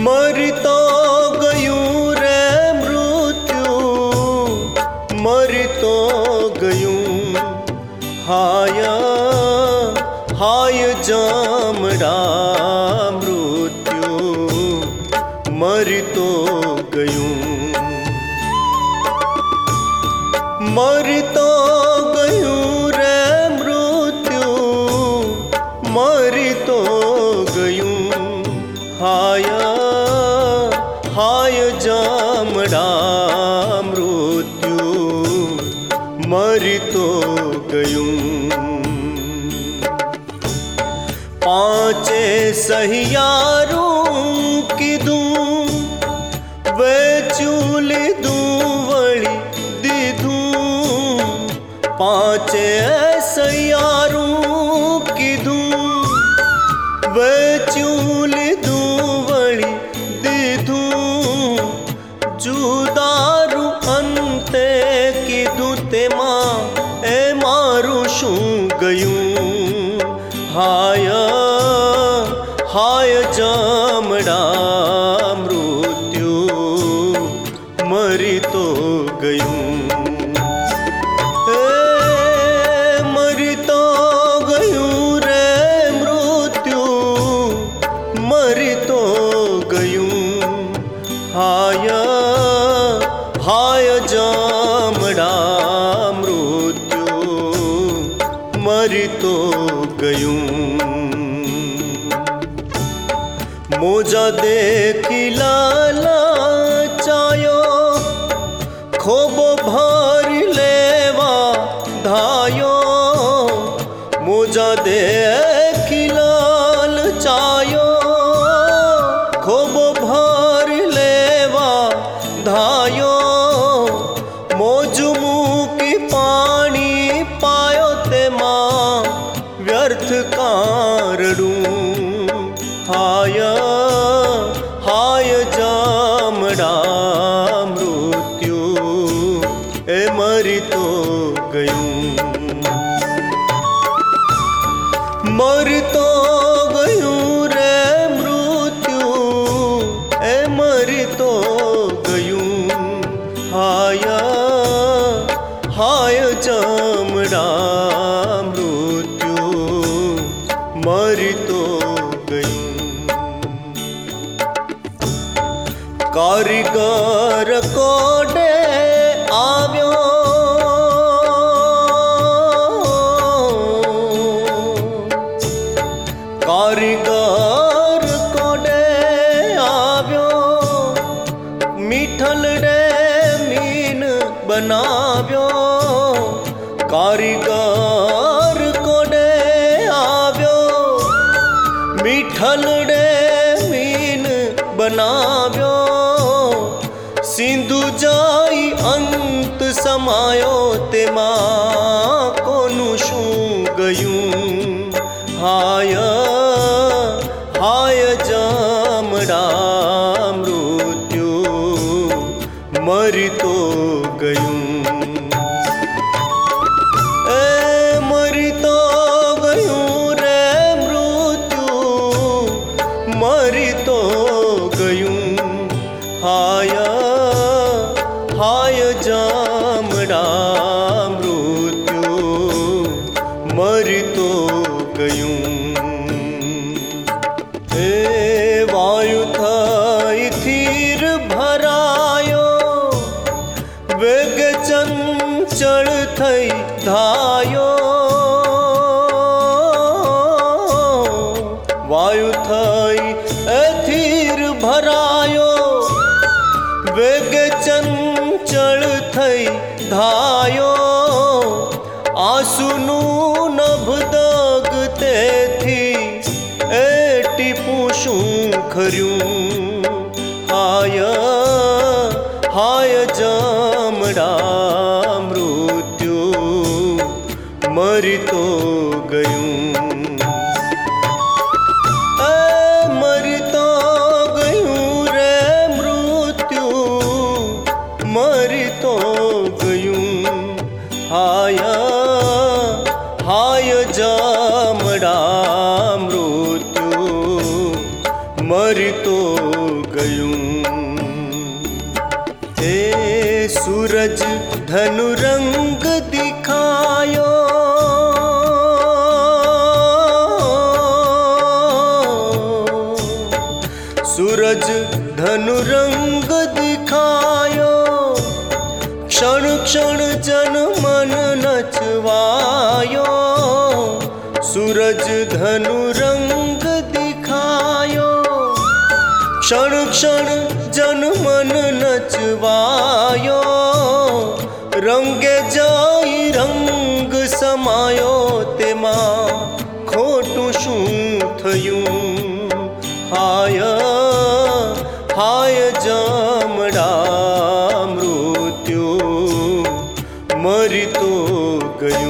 मरी तो गयूं रे मृत्यु, मरी तो गयूं हाय हाय जामड़ा मृत्यु, मरी तो गयूं, मरी तो गयूं रे मृत्यु, मरी तो गयूं हाय हाय जामड़ा मृत्यु, मरी तो गयूं। पांचे सहियारों की दूं वे चूल दूं वड़ी दी दूं, पांचे सहियारों की दूं वे चूल दूं वड़ी दी दूं, जुदारू अंते की दूते मां ए मारू शू गयूं हाय हाय जामड़ा मृत्यु, मरी तो गयूं, मरी तो गयूं रे मृत्यु, मरी तो गयूं हाय हाय जामड़ा मृत्यु, मरी तो गयूं। मोजा देखी लाला चायो खोबो भर लेवा धायो, मोजा देखी लाल चायो खोबो भर लेवा धायो, मोजमू की पानी पायो ते मां व्यर्थ कारड़ू हाय हाय जामड़ा मृत्यु, ए मरी तो गयूं, मरी तो गयूं रे मृत्यु, ए मरी तो गयूं हाय हाय जामड़ा मृत्यु, मरी तो गयूं। कारीगर कोडे आव्यो कारीगर कोडे आव्यो, मीठल रे मीन बनाव्यो, कारीगर कोडे आव्यो, मीठल रे मीन बनाव्यो, सिंधु जाई अंत समायो ते मां कोनु शू गयूं हाय हाय जामड़ा मृत्यु, मरी तो गयूं, ए मरी तो गयूं रे मृत्यु, मरी तो गयूं हाय हाय जामड़ा मृत्यु, मरी तो गयूं। ए वायु थाई थीर भरायो, वेग चंचल थई धायो, वायु थाई थीर भरायो, वेग चंचल थई धायो, आंसुनु नभ दगते थी ए टीपू खर्यूं हाय हाय जामड़ा मृत्यु, मरी तो गयूं, मरी तो गयूं रे मृत्यु, मरी तो गयूं हाय हाय जामड़ा मृत्यु, मरी मरी तो गयूं। ए सूरज धनु रंग दिखायो, सूरज धनु रंग दिखायो, क्षण क्षण जन मन नचवायो। सूरज धनु रंग दिखायो, क्षण क्षण जन मन नचवायो। रंगे जाई रंग समायो, तेमा खोटू शू थयूं। हाय हाय जामड़ा मृत्यु मरी तो गयूं।